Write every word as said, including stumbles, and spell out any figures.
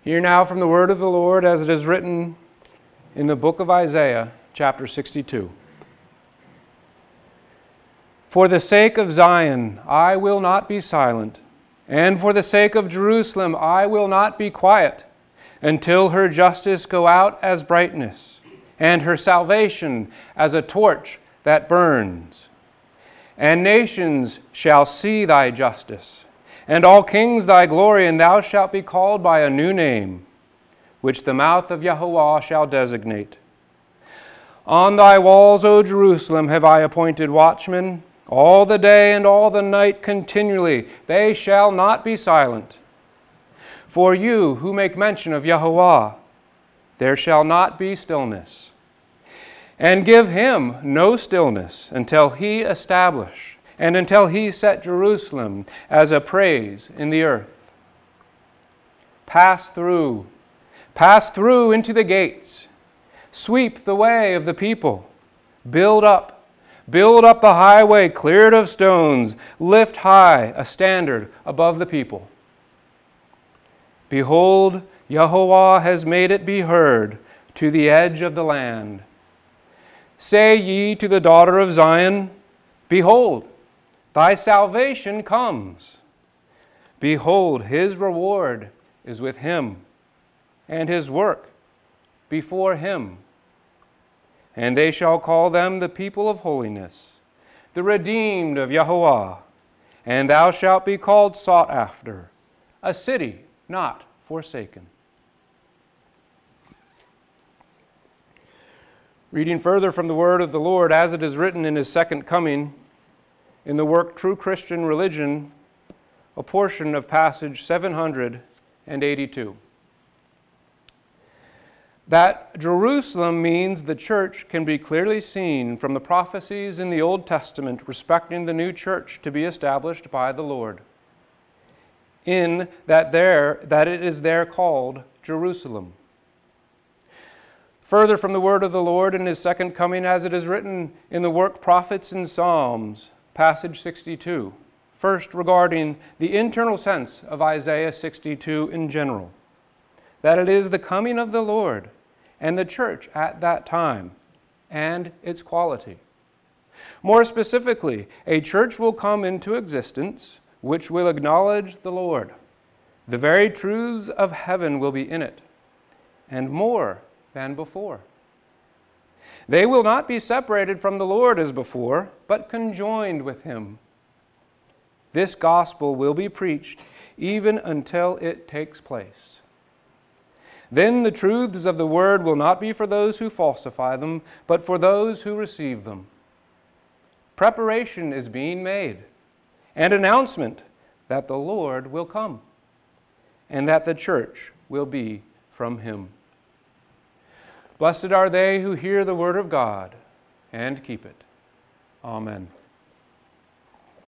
Hear now from the word of the Lord as it is written in the book of Isaiah, chapter sixty-two. For the sake of Zion, I will not be silent, and for the sake of Jerusalem, I will not be quiet, until her justice go out as brightness, and her salvation as a torch that burns. And nations shall see thy justice, and all kings thy glory, and thou shalt be called by a new name, which the mouth of Yahweh shall designate. On thy walls, O Jerusalem, have I appointed watchmen, all the day and all the night continually. They shall not be silent. For you who make mention of Yahweh, there shall not be stillness. And give him no stillness until he establish, and until he set Jerusalem as a praise in the earth. Pass through, pass through into the gates. Sweep the way of the people. Build up, build up the highway cleared of stones. Lift high a standard above the people. Behold, Yahweh has made it be heard to the edge of the land. Say ye to the daughter of Zion, behold, thy salvation comes. Behold, his reward is with him, and his work before him. And they shall call them the people of holiness, the redeemed of Yahweh. And thou shalt be called sought after, a city not forsaken. Reading further from the word of the Lord as it is written in his second coming, in the work True Christian Religion, a portion of passage seven hundred eighty-two. That Jerusalem means the church can be clearly seen from the prophecies in the Old Testament respecting the new church to be established by the Lord, in that there that it is there called Jerusalem. Further from the word of the Lord in his second coming as it is written in the work Prophets and Psalms, passage sixty-two, first regarding the internal sense of Isaiah sixty-two in general, that it is the coming of the Lord and the church at that time, and its quality. More specifically, a church will come into existence which will acknowledge the Lord. The very truths of heaven will be in it, and more than before. They will not be separated from the Lord as before, but conjoined with him. This gospel will be preached even until it takes place. Then the truths of the word will not be for those who falsify them, but for those who receive them. Preparation is being made, and announcement that the Lord will come, and that the church will be from him. Blessed are they who hear the word of God and keep it. Amen.